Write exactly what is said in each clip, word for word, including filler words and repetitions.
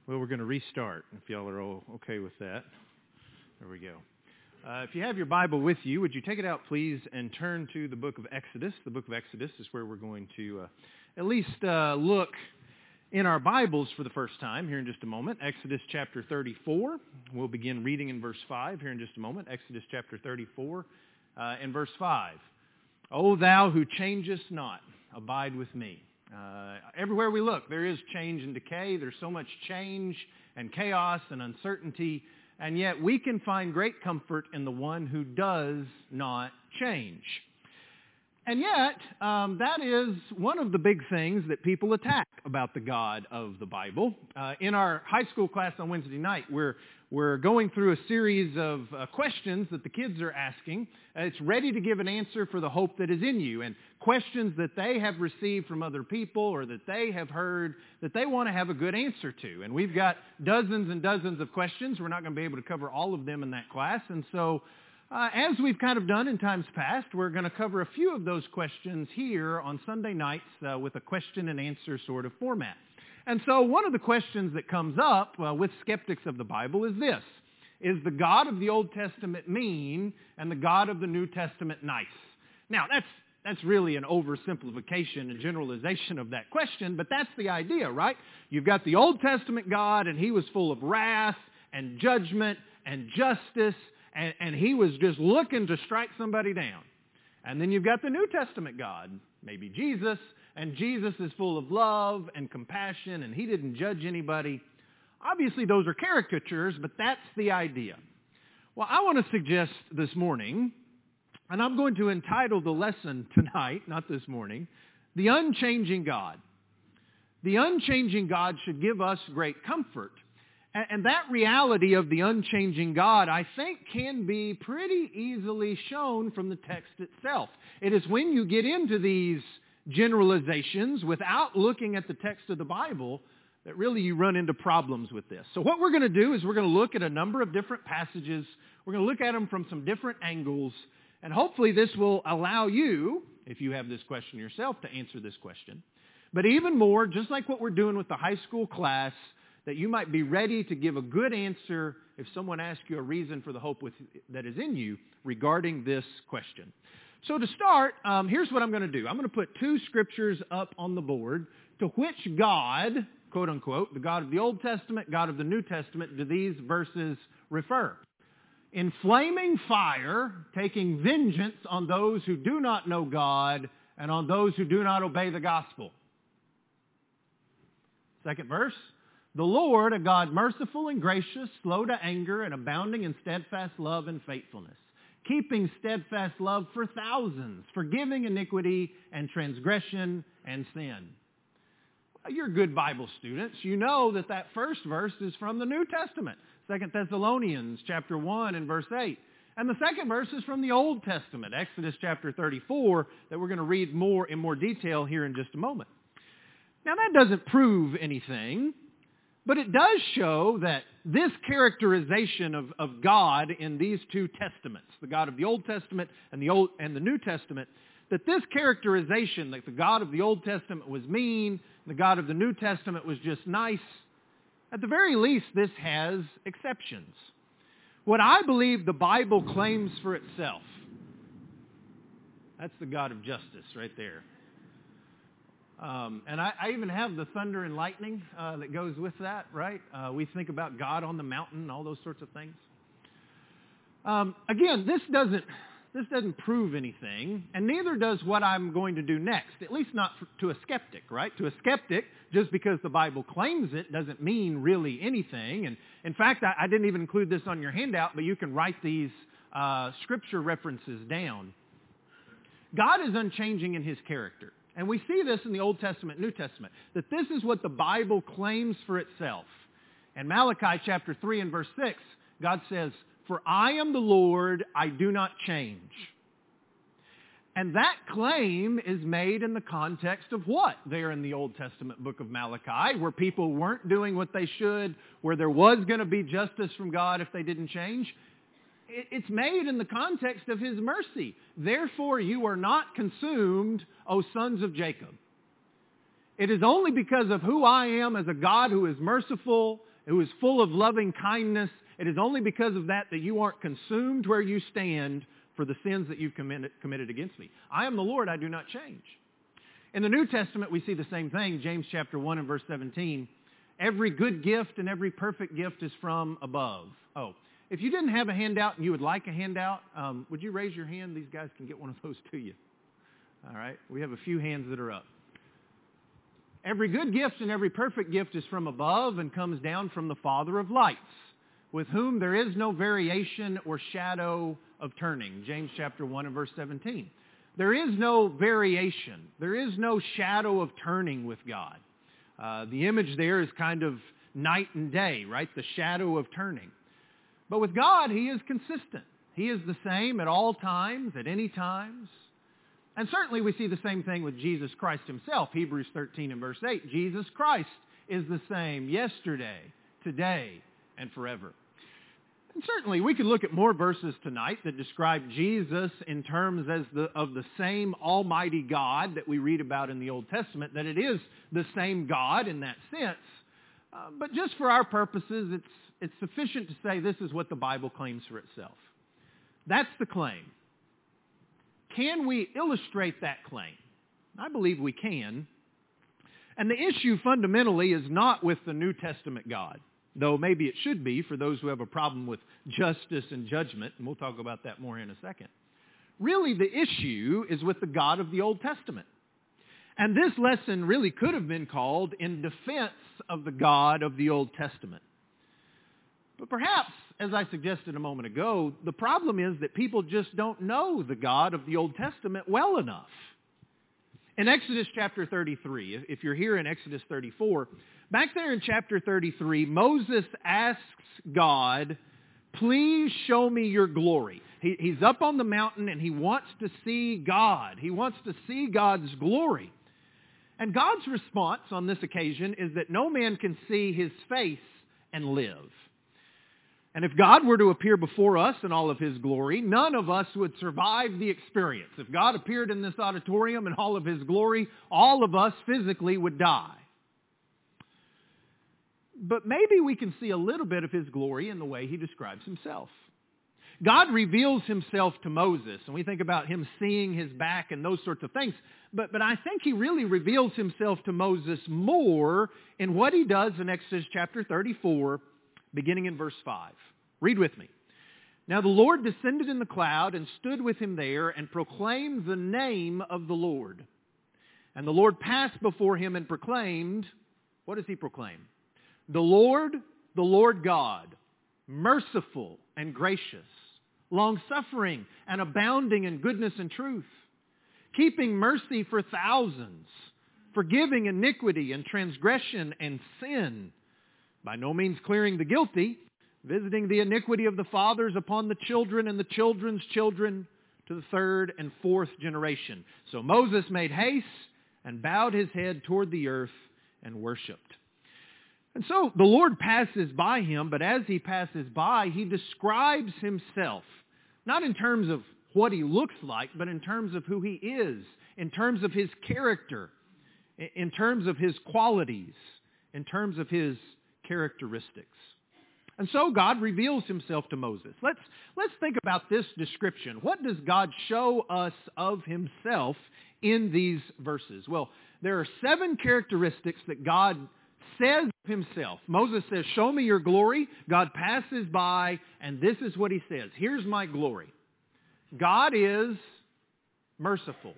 Well, we're going to restart, if y'all are all okay with that. There we go. Uh, if you have your Bible with you, would you take it out, please, and turn to the book of Exodus. The book of Exodus is where we're going to uh, at least uh, look in our Bibles for the first time here in just a moment. Exodus chapter thirty-four. We'll begin reading in verse five here in just a moment. Exodus chapter thirty-four uh, and verse five. O thou who changest not, abide with me. Uh, everywhere we look, there is change and decay. There's so much change and chaos and uncertainty, and yet we can find great comfort in the one who does not change. And yet, um, that is one of the big things that people attack about the God of the Bible. Uh, in our high school class on Wednesday night, we're we're going through a series of uh, questions that the kids are asking. Uh, it's ready to give an answer for the hope that is in you, and questions that they have received from other people or that they have heard that they want to have a good answer to. And we've got dozens and dozens of questions. We're not going to be able to cover all of them in that class, and so Uh, as we've kind of done in times past, we're going to cover a few of those questions here on Sunday nights uh, with a question and answer sort of format. And so one of the questions that comes up uh, with skeptics of the Bible is this: is the God of the Old Testament mean and the God of the New Testament nice? Now, that's that's really an oversimplification and generalization of that question, but that's the idea, right? You've got the Old Testament God, and he was full of wrath and judgment and justice, And, and he was just looking to strike somebody down. And then you've got the New Testament God, maybe Jesus, and Jesus is full of love and compassion, and he didn't judge anybody. Obviously, those are caricatures, but that's the idea. Well, I want to suggest this morning, and I'm going to entitle the lesson tonight, not this morning, The Unchanging God. The unchanging God should give us great comfort. And that reality of the unchanging God, I think, can be pretty easily shown from the text itself. It is when you get into these generalizations without looking at the text of the Bible that really you run into problems with this. So what we're going to do is we're going to look at a number of different passages. We're going to look at them from some different angles. And hopefully this will allow you, if you have this question yourself, to answer this question. But even more, just like what we're doing with the high school class, that you might be ready to give a good answer if someone asks you a reason for the hope with, that is in you regarding this question. So to start, um, here's what I'm going to do. I'm going to put two scriptures up on the board to which God, quote unquote, the God of the Old Testament, God of the New Testament, do these verses refer. In flaming fire, taking vengeance on those who do not know God and on those who do not obey the gospel. Second verse. The Lord, a God merciful and gracious, slow to anger, and abounding in steadfast love and faithfulness, keeping steadfast love for thousands, forgiving iniquity and transgression and sin. Well, you're good Bible students. You know that that first verse is from the New Testament, Second Thessalonians chapter one and verse eight. And the second verse is from the Old Testament, Exodus chapter thirty-four, that we're going to read more in more detail here in just a moment. Now, that doesn't prove anything, but it does show that this characterization of, of God in these two testaments, the God of the Old Testament and the Old and the New Testament, that this characterization that the God of the Old Testament was mean, the God of the New Testament was just nice, at the very least, this has exceptions. What I believe the Bible claims for itself, that's the God of justice right there. Um, and I, I even have the thunder and lightning uh, that goes with that, right? Uh, we think about God on the mountain, all those sorts of things. Um, again, this doesn't this doesn't prove anything, and neither does what I'm going to do next, at least not for, to a skeptic, right? To a skeptic, just because the Bible claims it doesn't mean really anything. And in fact, I, I didn't even include this on your handout, but you can write these uh, scripture references down. God is unchanging in his character. And we see this in the Old Testament, New Testament, that this is what the Bible claims for itself. In Malachi chapter three and verse six, God says, "For I am the Lord, I do not change." And that claim is made in the context of what? There in the Old Testament book of Malachi, where people weren't doing what they should, where there was going to be justice from God if they didn't change. It's made in the context of his mercy. Therefore, you are not consumed, O sons of Jacob. It is only because of who I am as a God who is merciful who is full of loving kindness. It is only because of that that you aren't consumed where you stand for the sins that you've committed, committed against me. I am the Lord, I do not change. In the New Testament, we see the same thing. James chapter one and verse seventeen. Every good gift and every perfect gift is from above. Oh, if you didn't have a handout and you would like a handout, um, would you raise your hand? These guys can get one of those to you. All right, we have a few hands that are up. Every good gift and every perfect gift is from above and comes down from the Father of lights, with whom there is no variation or shadow of turning. James chapter one and verse seventeen. There is no variation. There is no shadow of turning with God. Uh, the image there is kind of night and day, right? The shadow of turning. But with God, He is consistent. He is the same at all times, at any times. And certainly we see the same thing with Jesus Christ Himself. Hebrews thirteen and verse eight. Jesus Christ is the same yesterday, today, and forever. And certainly we could look at more verses tonight that describe Jesus in terms as the, of the same almighty God that we read about in the Old Testament, that it is the same God in that sense. Uh, but just for our purposes, it's, it's sufficient to say this is what the Bible claims for itself. That's the claim. Can we illustrate that claim? I believe we can. And the issue fundamentally is not with the New Testament God, though maybe it should be for those who have a problem with justice and judgment, and we'll talk about that more in a second. Really, the issue is with the God of the Old Testament. And this lesson really could have been called In Defense of the God of the Old Testament. But perhaps, as I suggested a moment ago, the problem is that people just don't know the God of the Old Testament well enough. In Exodus chapter thirty-three, if you're here in Exodus thirty-four, back there in chapter thirty-three, Moses asks God, please show me your glory. He, he's up on the mountain and he wants to see God. He wants to see God's glory. And God's response on this occasion is that no man can see His face and live. And if God were to appear before us in all of His glory, none of us would survive the experience. If God appeared in this auditorium in all of His glory, all of us physically would die. But maybe we can see a little bit of His glory in the way He describes Himself. God reveals Himself to Moses, and we think about Him seeing His back and those sorts of things. But, but I think He really reveals Himself to Moses more in what He does in Exodus chapter thirty-four, beginning in verse five. Read with me. Now the Lord descended in the cloud and stood with him there and proclaimed the name of the Lord. And the Lord passed before him and proclaimed, what does He proclaim? The Lord, the Lord God, merciful and gracious, long-suffering and abounding in goodness and truth, keeping mercy for thousands, forgiving iniquity and transgression and sin, by no means clearing the guilty, visiting the iniquity of the fathers upon the children and the children's children to the third and fourth generation. So Moses made haste and bowed his head toward the earth and worshipped. And so the Lord passes by him, but as He passes by, He describes Himself, not in terms of what He looks like, but in terms of who He is, in terms of His character, in terms of His qualities, in terms of His characteristics. And so God reveals Himself to Moses. Let's, let's think about this description. What does God show us of Himself in these verses? Well, there are seven characteristics that God says of Himself. Moses says, show me your glory. God passes by, and this is what He says. Here's my glory. God is merciful.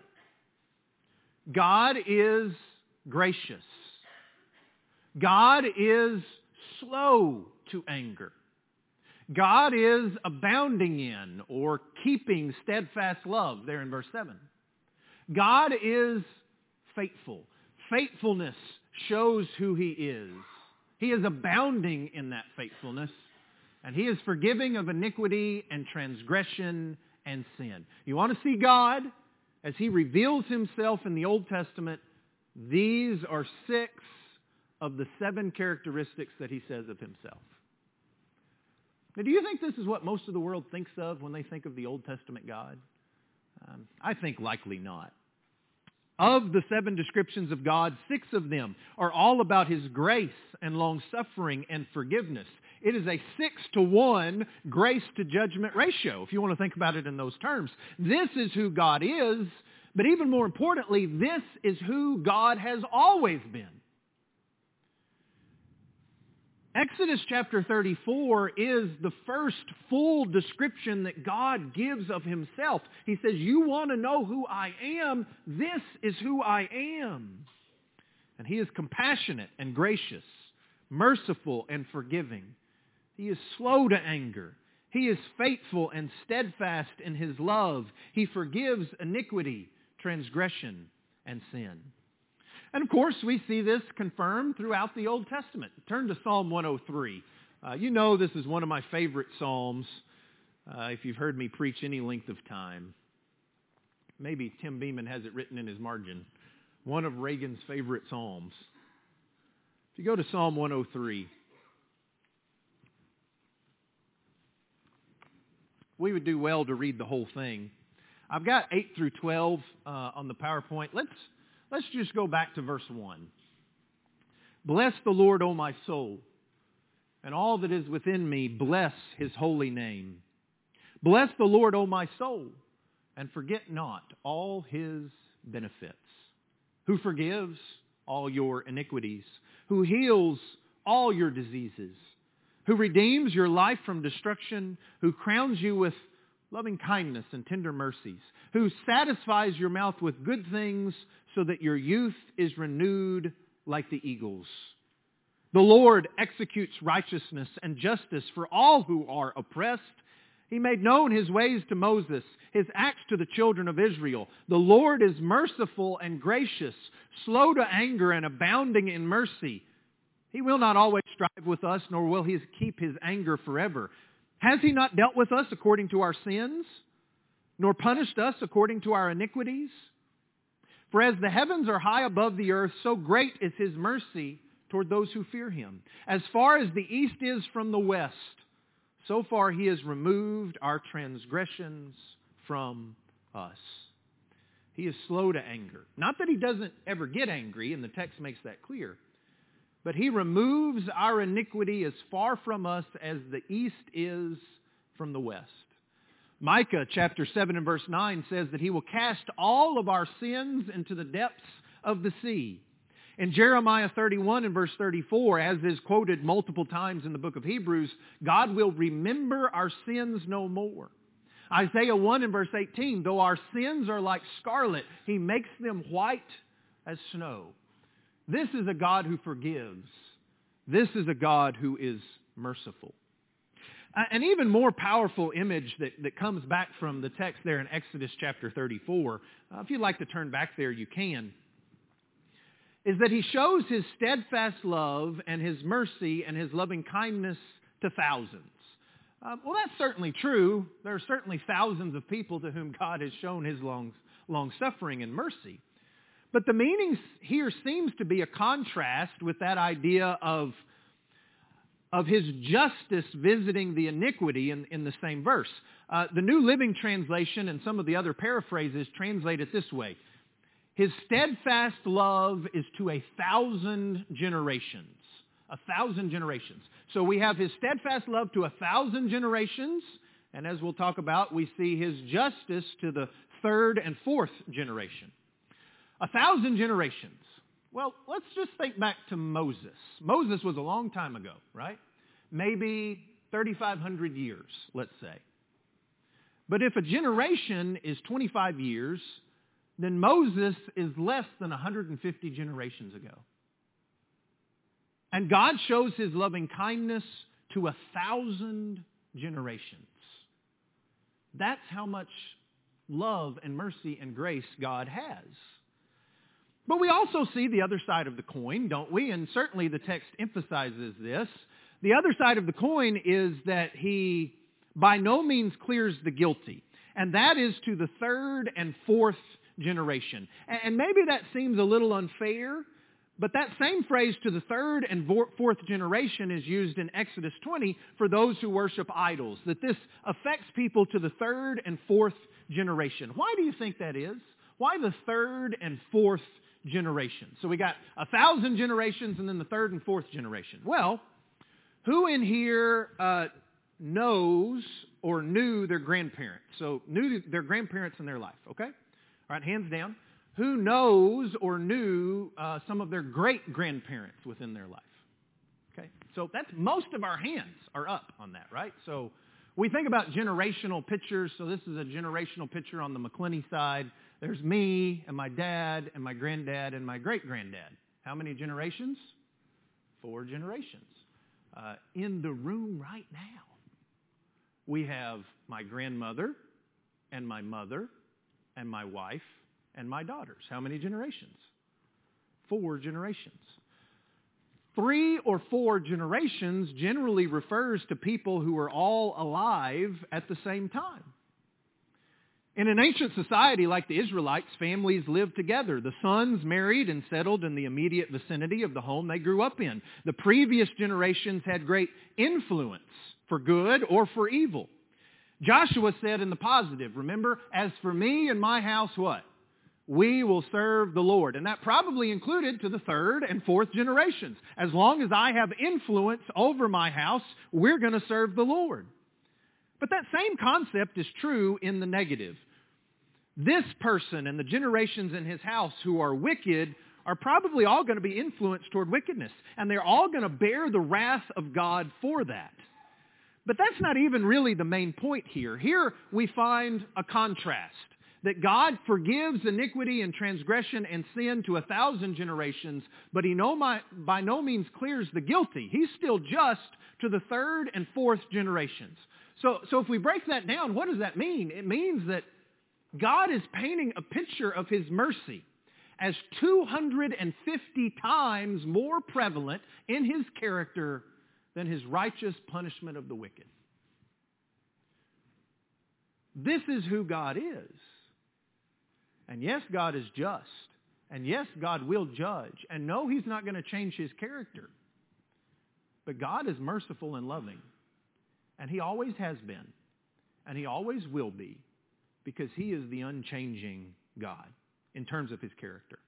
God is gracious. God is slow to anger. God is abounding in or keeping steadfast love, there in verse seven. God is faithful. Faithfulness shows who He is. He is abounding in that faithfulness, and He is forgiving of iniquity and transgression and sin. You want to see God as He reveals Himself in the Old Testament? These are six of the seven characteristics that He says of Himself. Now, do you think this is what most of the world thinks of when they think of the Old Testament God? Um, I think likely not. Of the seven descriptions of God, six of them are all about His grace and long-suffering and forgiveness. It is a six to one grace to judgment ratio, if you want to think about it in those terms. This is who God is, but even more importantly, this is who God has always been. Exodus chapter thirty-four is the first full description that God gives of Himself. He says, you want to know who I am? This is who I am. And He is compassionate and gracious, merciful and forgiving. He is slow to anger. He is faithful and steadfast in His love. He forgives iniquity, transgression, and sin. And of course, we see this confirmed throughout the Old Testament. Turn to Psalm one oh three. Uh, you know this is one of my favorite psalms, uh, if you've heard me preach any length of time. Maybe Tim Beeman has it written in his margin. One of Reagan's favorite psalms. If you go to Psalm one oh three, we would do well to read the whole thing. I've got eight through twelve uh, on the PowerPoint. Let's Let's just go back to verse one. Bless the Lord, O my soul, and all that is within me, bless His holy name. Bless the Lord, O my soul, and forget not all His benefits, who forgives all your iniquities, who heals all your diseases, who redeems your life from destruction, who crowns you with loving kindness and tender mercies, who satisfies your mouth with good things so that your youth is renewed like the eagles. The Lord executes righteousness and justice for all who are oppressed. He made known His ways to Moses, His acts to the children of Israel. The Lord is merciful and gracious, slow to anger and abounding in mercy. He will not always strive with us, nor will He keep His anger forever. Has He not dealt with us according to our sins, nor punished us according to our iniquities? For as the heavens are high above the earth, so great is His mercy toward those who fear Him. As far as the east is from the west, so far He has removed our transgressions from us. He is slow to anger. Not that He doesn't ever get angry, and the text makes that clear. But He removes our iniquity as far from us as the east is from the west. Micah chapter seven and verse nine says that He will cast all of our sins into the depths of the sea. In Jeremiah thirty-one and verse thirty-four, as is quoted multiple times in the book of Hebrews, God will remember our sins no more. Isaiah one and verse eighteen, though our sins are like scarlet, He makes them white as snow. This is a God who forgives. This is a God who is merciful. An even more powerful image that, that comes back from the text there in Exodus chapter thirty-four, uh, if you'd like to turn back there, you can, is that He shows His steadfast love and His mercy and His loving kindness to thousands. Uh, well, that's certainly true. There are certainly thousands of people to whom God has shown His long, long suffering and mercy. But the meaning here seems to be a contrast with that idea of of His justice visiting the iniquity in, in the same verse. Uh, the New Living Translation and some of the other paraphrases translate it this way. His steadfast love is to a thousand generations. A thousand generations. So we have His steadfast love to a thousand generations, and as we'll talk about, we see His justice to the third and fourth generation. A thousand generations. Well, let's just think back to Moses. Moses was a long time ago, right? Maybe thirty-five hundred years, let's say. But if a generation is twenty-five years, then Moses is less than one hundred fifty generations ago. And God shows His loving kindness to a thousand generations. That's how much love and mercy and grace God has. But we also see the other side of the coin, don't we? And certainly the text emphasizes this. The other side of the coin is that He by no means clears the guilty. And that is to the third and fourth generation. And maybe that seems a little unfair, but that same phrase to the third and fourth generation is used in Exodus twenty for those who worship idols, that this affects people to the third and fourth generation. Why do you think that is? Why the third and fourth generation? So we got a thousand generations and then the third and fourth generation. Well, who in here uh, knows or knew their grandparents? So knew their grandparents in their life, okay? All right, hands down. Who knows or knew uh, some of their great-grandparents within their life? Okay, so that's most of our hands are up on that, right? So we think about generational pictures. So this is a generational picture on the McClenny side. There's me and my dad and my granddad and my great-granddad. How many generations? Four generations. Uh, in the room right now, we have my grandmother and my mother and my wife and my daughters. How many generations? Four generations. Three or four generations generally refers to people who are all alive at the same time. In an ancient society like the Israelites, families lived together. The sons married and settled in the immediate vicinity of the home they grew up in. The previous generations had great influence for good or for evil. Joshua said in the positive, remember, as for me and my house, what? We will serve the Lord. And that probably included to the third and fourth generations. As long as I have influence over my house, we're going to serve the Lord. But that same concept is true in the negative. This person and the generations in his house who are wicked are probably all going to be influenced toward wickedness. And they're all going to bear the wrath of God for that. But that's not even really the main point here. Here we find a contrast. That God forgives iniquity and transgression and sin to a thousand generations, but He no, by no means clears the guilty. He's still just to the third and fourth generations. So, so if we break that down, what does that mean? It means that God is painting a picture of His mercy as two hundred fifty times more prevalent in His character than His righteous punishment of the wicked. This is who God is. And yes, God is just. And yes, God will judge. And no, He's not going to change His character. But God is merciful and loving. And He always has been. And He always will be. Because He is the unchanging God in terms of His character.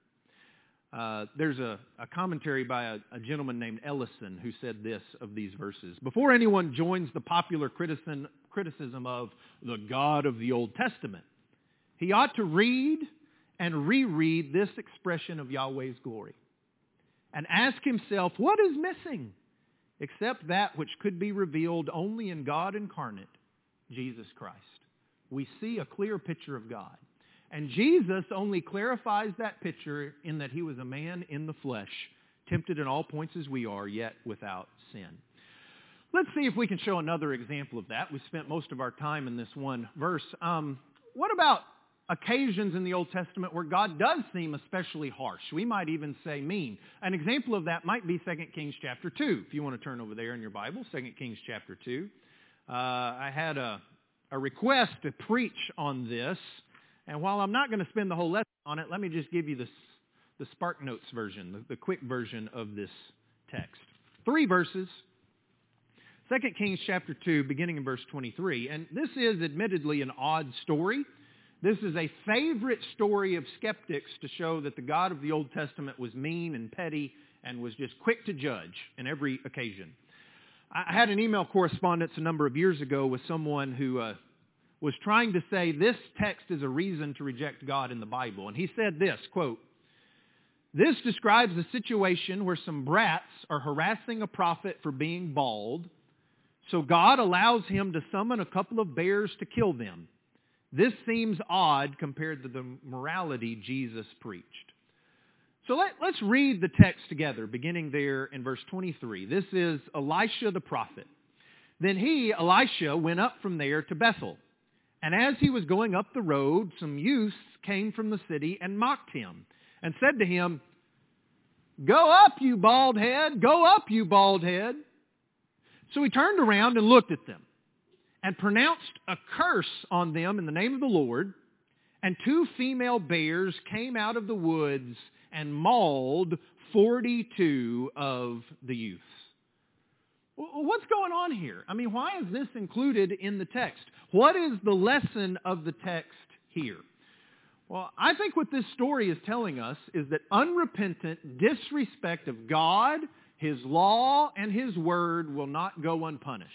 Uh, there's a, a commentary by a, a gentleman named Ellison who said this of these verses. Before anyone joins the popular criticism, criticism of the God of the Old Testament, he ought to read and reread this expression of Yahweh's glory and ask himself, what is missing except that which could be revealed only in God incarnate, Jesus Christ? We see a clear picture of God. And Jesus only clarifies that picture in that He was a man in the flesh, tempted in all points as we are, yet without sin. Let's see if we can show another example of that. We spent most of our time in this one verse. Um, what about occasions in the Old Testament where God does seem especially harsh? We might even say mean. An example of that might be Second Kings chapter two. If you want to turn over there in your Bible, Second Kings chapter two. Uh, I had a, a request to preach on this. And while I'm not going to spend the whole lesson on it, let me just give you this, the Spark Notes version, the, the quick version of this text. Three verses. Second Kings chapter two, beginning in verse twenty-three. And this is admittedly an odd story. This is a favorite story of skeptics to show that the God of the Old Testament was mean and petty and was just quick to judge in every occasion. I had an email correspondence a number of years ago with someone who uh, was trying to say this text is a reason to reject God in the Bible. And he said this, quote, "This describes a situation where some brats are harassing a prophet for being bald, so God allows him to summon a couple of bears to kill them. This seems odd compared to the morality Jesus preached." So let, let's read the text together, beginning there in verse twenty-three. This is Elisha the prophet. "Then he, Elisha, went up from there to Bethel. And as he was going up the road, some youths came from the city and mocked him and said to him, 'Go up, you bald head! Go up, you bald head!' So he turned around and looked at them and pronounced a curse on them in the name of the Lord. And two female bears came out of the woods and mauled forty-two of the youths." What's going on here? I mean, why is this included in the text? What is the lesson of the text here? Well, I think what this story is telling us is that unrepentant disrespect of God, His law, and His word will not go unpunished.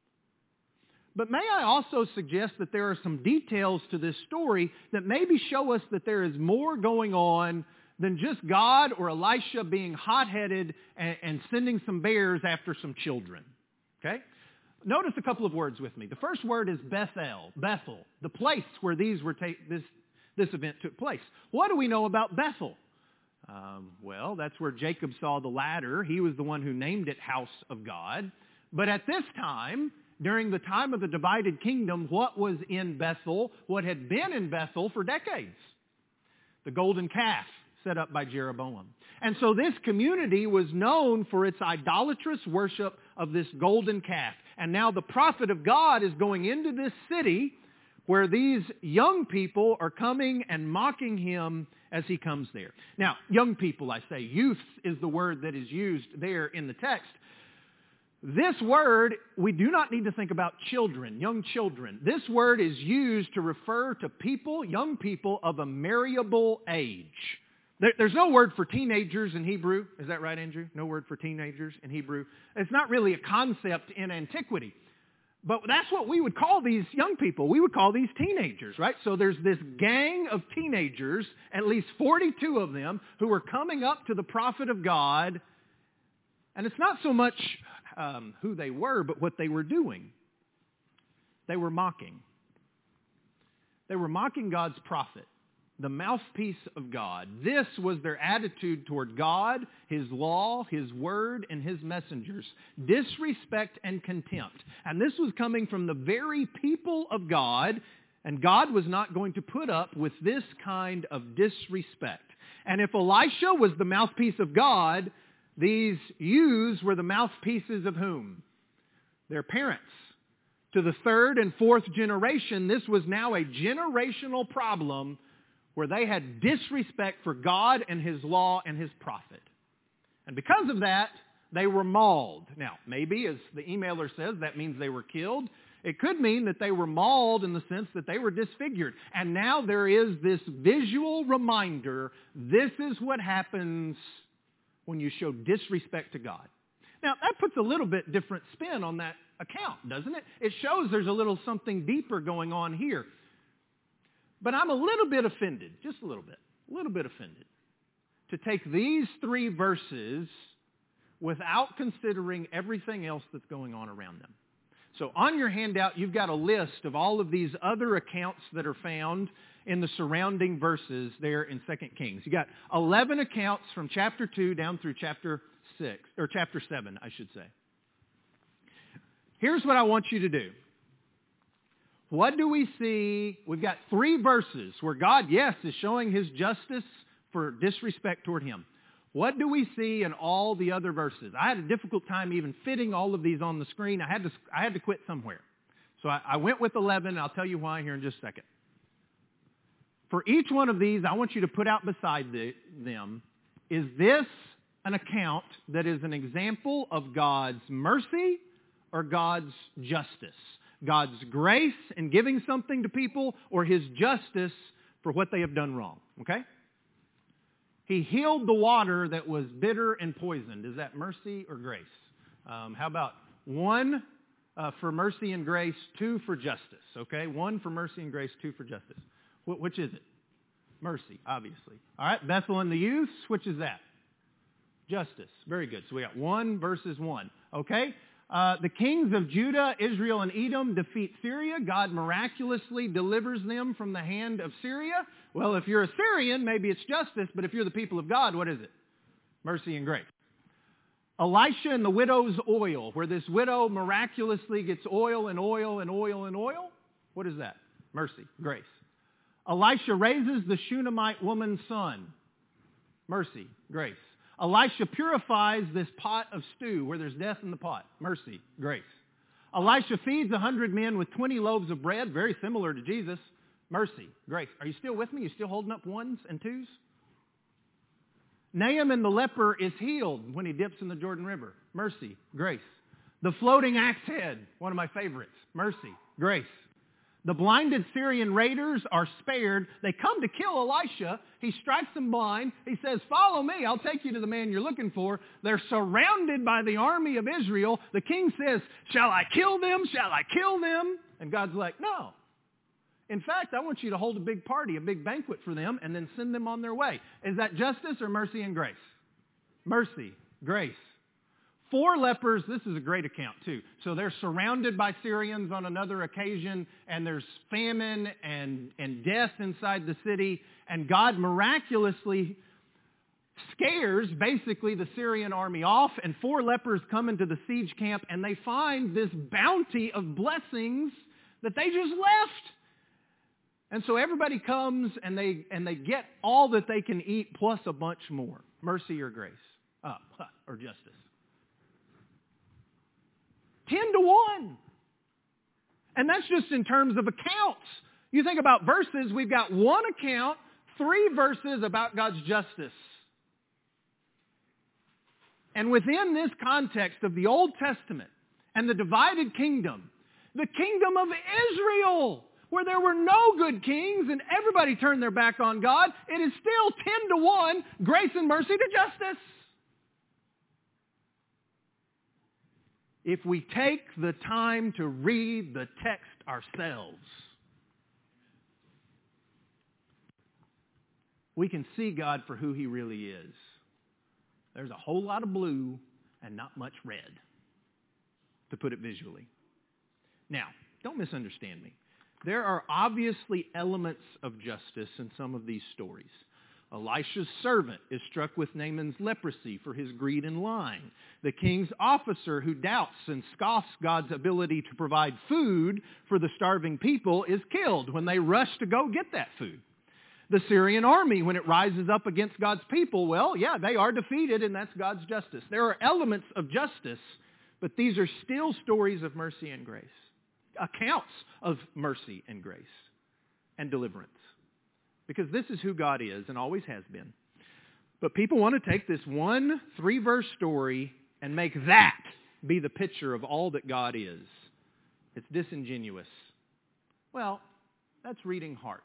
But may I also suggest that there are some details to this story that maybe show us that there is more going on than just God or Elisha being hot-headed and, and sending some bears after some children. Okay? Notice a couple of words with me. The first word is Bethel, Bethel, the place where these were ta- this, this event took place. What do we know about Bethel? Um, well, that's where Jacob saw the ladder. He was the one who named it House of God. But at this time, during the time of the divided kingdom, what was in Bethel? What had been in Bethel for decades? The golden calf set up by Jeroboam. And so this community was known for its idolatrous worship of this golden calf. And now the prophet of God is going into this city where these young people are coming and mocking him as he comes there. Now, young people, I say, youth is the word that is used there in the text. This word, we do not need to think about children, young children. This word is used to refer to people, young people of a marriable age. There, there's no word for teenagers in Hebrew. Is that right, Andrew? No word for teenagers in Hebrew. It's not really a concept in antiquity. But that's what we would call these young people. We would call these teenagers, right? So there's this gang of teenagers, at least forty-two of them, who are coming up to the prophet of God. And it's not so much um, who they were, but what they were doing. They were mocking. They were mocking God's prophet, the mouthpiece of God. This was their attitude toward God, His law, His word, and His messengers. Disrespect and contempt. And this was coming from the very people of God, and God was not going to put up with this kind of disrespect. And if Elisha was the mouthpiece of God, these youths were the mouthpieces of whom? Their parents. To the third and fourth generation, this was now a generational problem where they had disrespect for God and His law and His prophet. And because of that, they were mauled. Now, maybe, as the emailer says, that means they were killed. It could mean that they were mauled in the sense that they were disfigured. And now there is this visual reminder, this is what happens when you show disrespect to God. Now, that puts a little bit different spin on that account, doesn't it? It shows there's a little something deeper going on here. But I'm a little bit offended, just a little bit, a little bit offended, to take these three verses without considering everything else that's going on around them. So on your handout, you've got a list of all of these other accounts that are found in the surrounding verses there in Second Kings. You got eleven accounts from chapter two down through chapter six, or chapter seven, I should say. Here's what I want you to do. What do we see? We've got three verses where God, yes, is showing His justice for disrespect toward Him. What do we see in all the other verses? I had a difficult time even fitting all of these on the screen. I had to, I had to quit somewhere. So I, I went with eleven, and I'll tell you why here in just a second. For each one of these, I want you to put out beside the, them, is this an account that is an example of God's mercy or God's justice? God's grace in giving something to people or His justice for what they have done wrong. Okay? He healed the water that was bitter and poisoned. Is that mercy or grace? Um, how about one uh, for mercy and grace, two for justice? Okay? One for mercy and grace, two for justice. Wh- which is it? Mercy, obviously. All right, Bethel and the youths, which is that? Justice. Very good. So we got one versus one. Okay? Uh, the kings of Judah, Israel, and Edom defeat Syria. God miraculously delivers them from the hand of Syria. Well, if you're a Syrian, maybe it's justice, but if you're the people of God, what is it? Mercy and grace. Elisha and the widow's oil, where this widow miraculously gets oil and oil and oil and oil. What is that? Mercy, grace. Elisha raises the Shunammite woman's son. Mercy, grace. Elisha purifies this pot of stew where there's death in the pot. Mercy, grace. Elisha feeds a hundred men with twenty loaves of bread, very similar to Jesus. Mercy, grace. Are you still with me? You still holding up ones and twos? Naaman the leper is healed when he dips in the Jordan River. Mercy, grace. The floating axe head, one of my favorites. Mercy, grace. The blinded Syrian raiders are spared. They come to kill Elisha. He strikes them blind. He says, follow me. I'll take you to the man you're looking for. They're surrounded by the army of Israel. The king says, shall I kill them? Shall I kill them? And God's like, no. In fact, I want you to hold a big party, a big banquet for them, and then send them on their way. Is that justice or mercy and grace? Mercy, grace. Four lepers, this is a great account too. So they're surrounded by Syrians on another occasion, and there's famine and, and death inside the city, and God miraculously scares basically the Syrian army off, and four lepers come into the siege camp, and they find this bounty of blessings that they just left. And so everybody comes, and they, and they get all that they can eat plus a bunch more. Mercy or grace, uh, or justice. Ten to one. And that's just in terms of accounts. You think about verses, we've got one account, three verses about God's justice. And within this context of the Old Testament and the divided kingdom, the kingdom of Israel, where there were no good kings and everybody turned their back on God, it is still ten to one, grace and mercy to justice. If we take the time to read the text ourselves, we can see God for who He really is. There's a whole lot of blue and not much red, to put it visually. Now, don't misunderstand me. There are obviously elements of justice in some of these stories. Elisha's servant is struck with Naaman's leprosy for his greed and lying. The king's officer who doubts and scoffs God's ability to provide food for the starving people is killed when they rush to go get that food. The Syrian army, when it rises up against God's people, well, yeah, they are defeated, and that's God's justice. There are elements of justice, but these are still stories of mercy and grace. Accounts of mercy and grace and deliverance. Because this is who God is and always has been. But people want to take this one three-verse story and make that be the picture of all that God is. It's disingenuous. Well, that's reading hearts.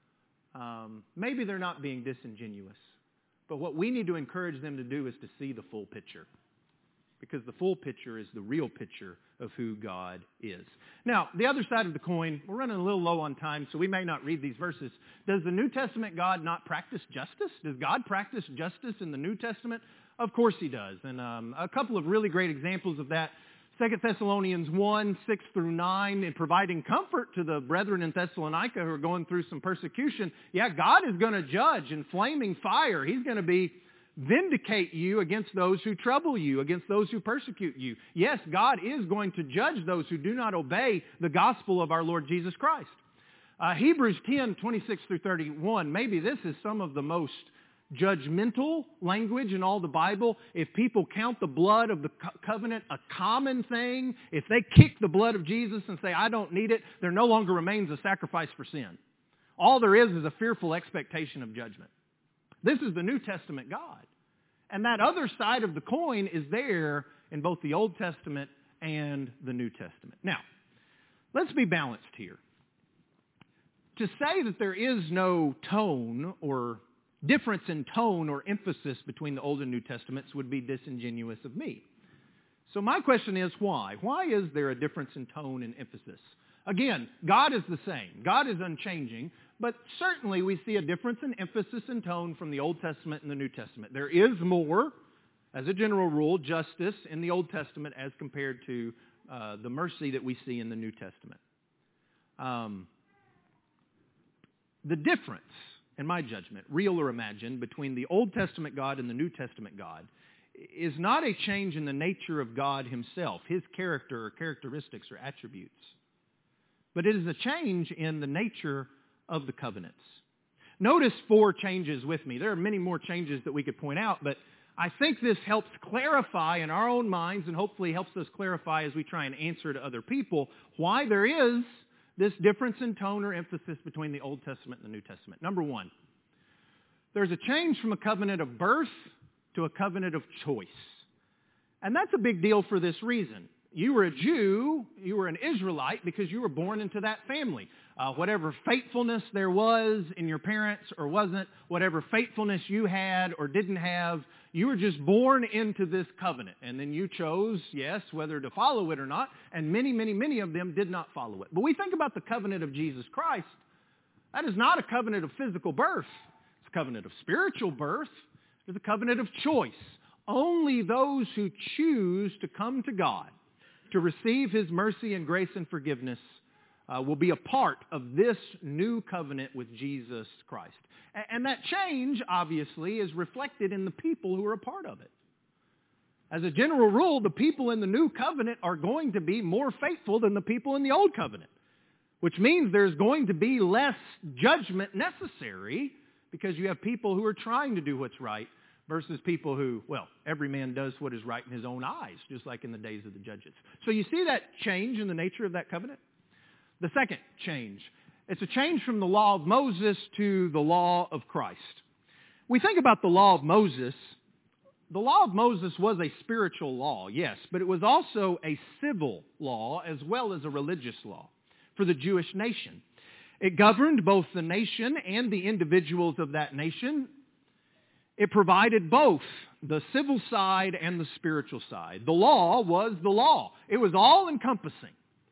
Um, maybe they're not being disingenuous. But what we need to encourage them to do is to see the full picture. Because the full picture is the real picture of who God is. Now, the other side of the coin, we're running a little low on time, so we may not read these verses. Does the New Testament God not practice justice? Does God practice justice in the New Testament? Of course He does. And um, a couple of really great examples of that. Second Thessalonians one, six through nine, in providing comfort to the brethren in Thessalonica who are going through some persecution. Yeah, God is going to judge in flaming fire. He's going to be vindicate you against those who trouble you, against those who persecute you. Yes, God is going to judge those who do not obey the gospel of our Lord Jesus Christ. Uh, Hebrews ten, twenty-six through thirty-one, maybe this is some of the most judgmental language in all the Bible. If people count the blood of the co- covenant a common thing, if they kick the blood of Jesus and say, I don't need it, there no longer remains a sacrifice for sin. All there is is a fearful expectation of judgment. This is the New Testament God. And that other side of the coin is there in both the Old Testament and the New Testament. Now, let's be balanced here. To say that there is no tone or difference in tone or emphasis between the Old and New Testaments would be disingenuous of me. So my question is why? Why is there a difference in tone and emphasis? Again, God is the same. God is unchanging. But certainly we see a difference in emphasis and tone from the Old Testament and the New Testament. There is more, as a general rule, justice in the Old Testament as compared to uh, the mercy that we see in the New Testament. Um, the difference, in my judgment, real or imagined, between the Old Testament God and the New Testament God is not a change in the nature of God Himself, His character or characteristics or attributes. But it is a change in the nature of the covenants. Notice four changes with me. There are many more changes that we could point out, but I think this helps clarify in our own minds and hopefully helps us clarify as we try and answer to other people why there is this difference in tone or emphasis between the Old Testament and the New Testament. Number one, there's a change from a covenant of birth to a covenant of choice. And that's a big deal for this reason. You were a Jew, you were an Israelite because you were born into that family. Uh, whatever faithfulness there was in your parents or wasn't, whatever faithfulness you had or didn't have, you were just born into this covenant. And then you chose, yes, whether to follow it or not, and many, many, many of them did not follow it. But we think about the covenant of Jesus Christ. That is not a covenant of physical birth. It's a covenant of spiritual birth. It's a covenant of choice. Only those who choose to come to God, to receive His mercy and grace and forgiveness, uh, will be a part of this new covenant with Jesus Christ. And, and that change, obviously, is reflected in the people who are a part of it. As a general rule, the people in the new covenant are going to be more faithful than the people in the old covenant, which means there's going to be less judgment necessary because you have people who are trying to do what's right versus people who, well, every man does what is right in his own eyes, just like in the days of the judges. So you see that change in the nature of that covenant? The second change, it's a change from the law of Moses to the law of Christ. We think about the law of Moses. The law of Moses was a spiritual law, yes, but it was also a civil law as well as a religious law for the Jewish nation. It governed both the nation and the individuals of that nation. It provided both the civil side and the spiritual side. The law was the law. It was all-encompassing.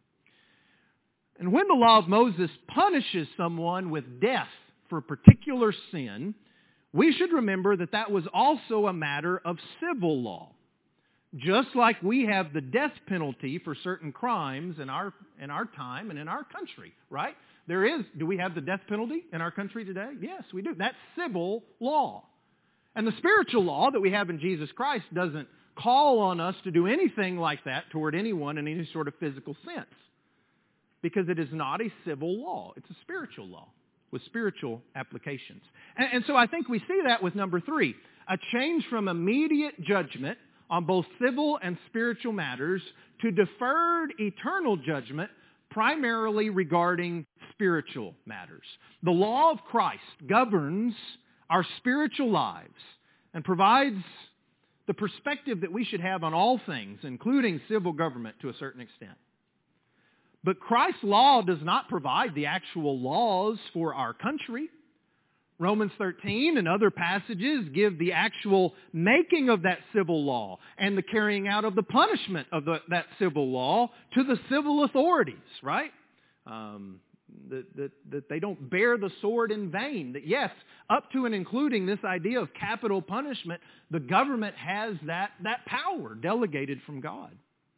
And when the law of Moses punishes someone with death for a particular sin, we should remember that that was also a matter of civil law. Just like we have the death penalty for certain crimes in our in our time and in our country, right? There is, do we have the death penalty in our country today? Yes, we do. That's civil law. And the spiritual law that we have in Jesus Christ doesn't call on us to do anything like that toward anyone in any sort of physical sense, because it is not a civil law. It's a spiritual law with spiritual applications. And, and so I think we see that with number three, a change from immediate judgment on both civil and spiritual matters to deferred eternal judgment primarily regarding spiritual matters. The law of Christ governs our spiritual lives and provides the perspective that we should have on all things, including civil government to a certain extent. But Christ's law does not provide the actual laws for our country. Romans thirteen and other passages give the actual making of that civil law and the carrying out of the punishment of the, that civil law to the civil authorities, right? Um, that, that, that they don't bear the sword in vain. That yes, up to and including this idea of capital punishment, the government has that, that power delegated from God.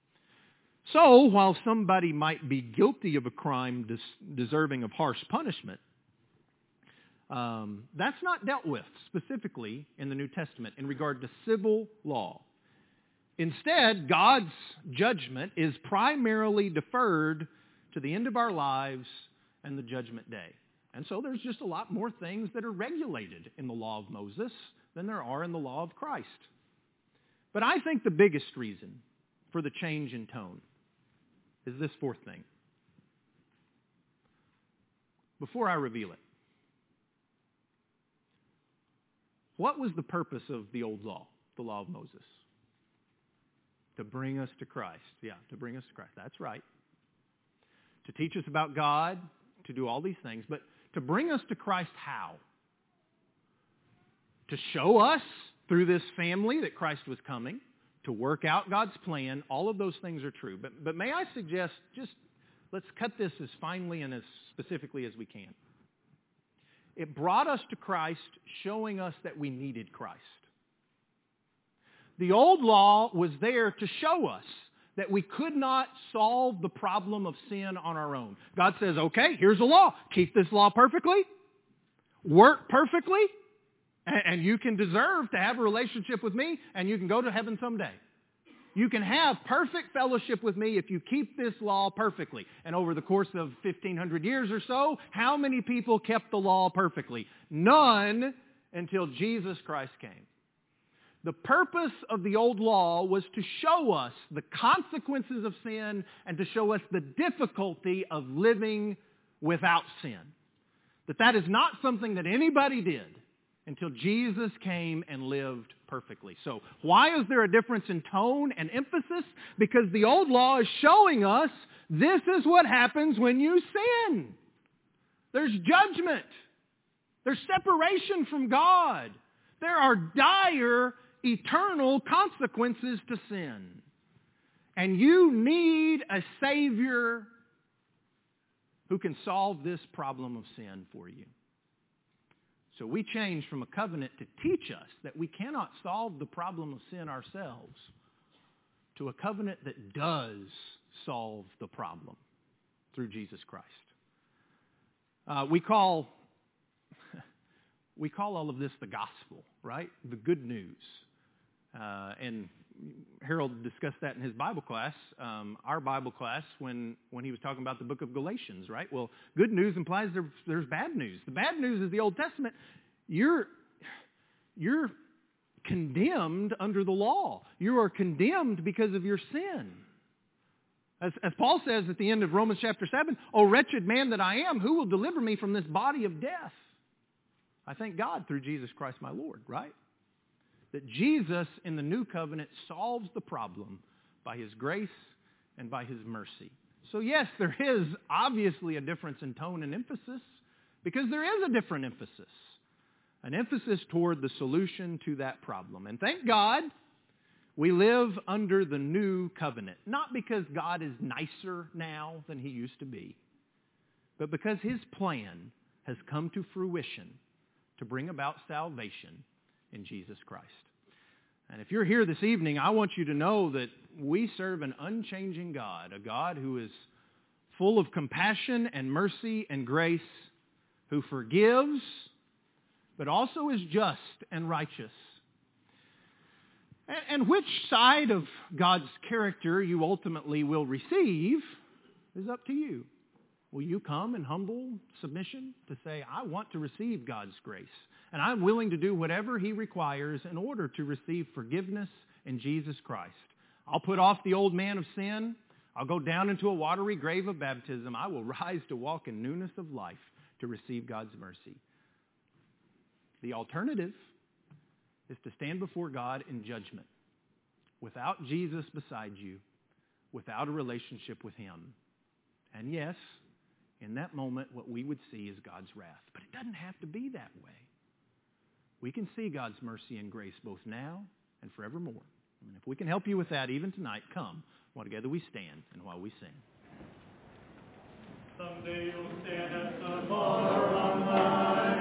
So, while somebody might be guilty of a crime des- deserving of harsh punishment, um, that's not dealt with specifically in the New Testament in regard to civil law. Instead, God's judgment is primarily deferred to the end of our lives and the judgment day. And so there's just a lot more things that are regulated in the law of Moses than there are in the law of Christ. But I think the biggest reason for the change in tone is this fourth thing. Before I reveal it, what was the purpose of the old law, the law of Moses? To bring us to Christ. Yeah, to bring us to Christ. That's right. To teach us about God, to do all these things. But to bring us to Christ how? To show us through this family that Christ was coming, to work out God's plan. All of those things are true. But, but may I suggest, just let's cut this as finely and as specifically as we can. It brought us to Christ, showing us that we needed Christ. The old law was there to show us that we could not solve the problem of sin on our own. God says, okay, here's the law. Keep this law perfectly. Work perfectly. And you can deserve to have a relationship with me, and you can go to heaven someday. You can have perfect fellowship with me if you keep this law perfectly. And over the course of fifteen hundred years or so, how many people kept the law perfectly? None until Jesus Christ came. The purpose of the old law was to show us the consequences of sin and to show us the difficulty of living without sin. That that is not something that anybody did. until Jesus came and lived perfectly. So why is there a difference in tone and emphasis? Because the old law is showing us this is what happens when you sin. There's judgment. There's separation from God. There are dire, eternal consequences to sin. And you need a Savior who can solve this problem of sin for you. So we change from a covenant to teach us that we cannot solve the problem of sin ourselves to a covenant that does solve the problem through Jesus Christ. Uh, we call we call all of this the gospel, right? The good news. Uh, and Harold discussed that in his Bible class, um, our Bible class, when, when he was talking about the book of Galatians, right? Well, good news implies there, there's bad news. The bad news is the Old Testament. You're, you're condemned under the law. You are condemned because of your sin. As, as Paul says at the end of Romans chapter seven, "O wretched man that I am, who will deliver me from this body of death?" I thank God through Jesus Christ my Lord, right? That Jesus in the new covenant solves the problem by His grace and by His mercy. So yes, there is obviously a difference in tone and emphasis, because there is a different emphasis. An emphasis toward the solution to that problem. And thank God we live under the new covenant. Not because God is nicer now than He used to be, but because His plan has come to fruition to bring about salvation in Jesus Christ. And if you're here this evening, I want you to know that we serve an unchanging God, a God who is full of compassion and mercy and grace, who forgives, but also is just and righteous. And, and which side of God's character you ultimately will receive is up to you. Will you come in humble submission to say, I want to receive God's grace, and I'm willing to do whatever He requires in order to receive forgiveness in Jesus Christ. I'll put off the old man of sin. I'll go down into a watery grave of baptism. I will rise to walk in newness of life to receive God's mercy. The alternative is to stand before God in judgment without Jesus beside you, without a relationship with Him. And yes, in that moment, what we would see is God's wrath. But it doesn't have to be that way. We can see God's mercy and grace both now and forevermore. And if we can help you with that even tonight, come while together we stand and while we sing. Someday you'll